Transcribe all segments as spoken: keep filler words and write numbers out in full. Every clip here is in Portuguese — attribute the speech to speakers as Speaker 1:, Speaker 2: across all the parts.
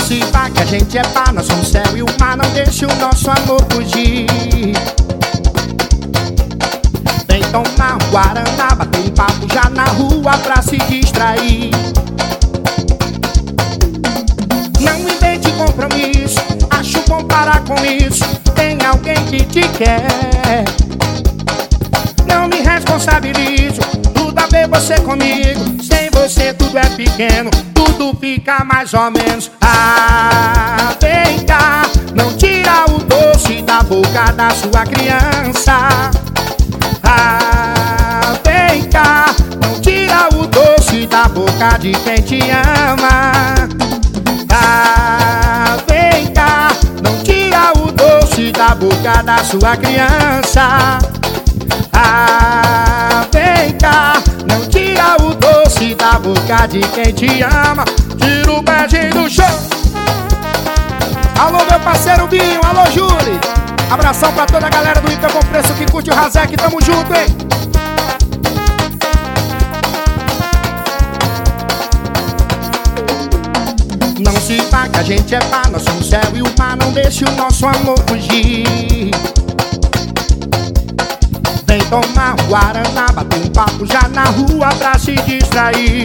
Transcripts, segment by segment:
Speaker 1: se vá que a gente é pá, nós somos céu e o mar, não deixe o nosso amor fugir. Vem tomar um guaraná, bater um papo já na rua pra se distrair. Não invente compromisso, acho bom parar com isso. Tem alguém que te quer. Não me responsabilizo, tudo a ver você comigo. Sem você tudo é pequeno, tudo fica mais ou menos. Ah, vem cá, não tira o doce da boca da sua criança. Ah, vem cá, não tira o doce da boca de quem te ama. Ah, vem cá, não tira o doce da boca da sua criança. Ah, vem cá, não tira o doce da boca de quem te ama. Tira o beijinho do chão. Alô, meu parceiro Binho, alô, Júlio. Abração pra toda a galera do Inter com Preço que curte o Razek, tamo junto, hein? Não se vá que a gente é pá, nós somos céu e o mar, não deixe o nosso amor fugir. Vem tomar um guaraná, bater um papo já na rua pra se distrair.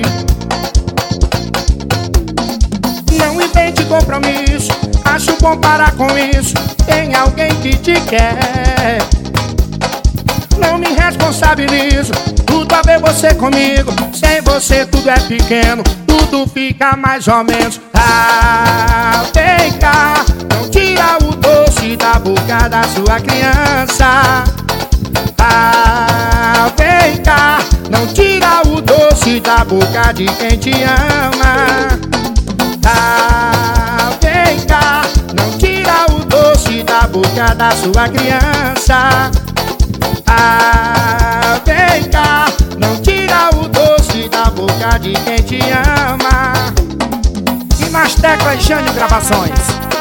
Speaker 1: Não invente compromisso, acho bom parar com isso. Tem alguém que te quer. Não me responsabilizo, tudo a ver você comigo. Sem você tudo é pequeno, tudo fica mais ou menos. Ah, vem cá, não tira o doce da boca da sua criança. Ah, vem cá, não tira o doce da boca de quem te ama. Ah, vem cá, não tira o doce da boca da sua criança. Ah, vem cá, não tira o doce da boca de quem te ama. E nas teclas Jânio Gravações.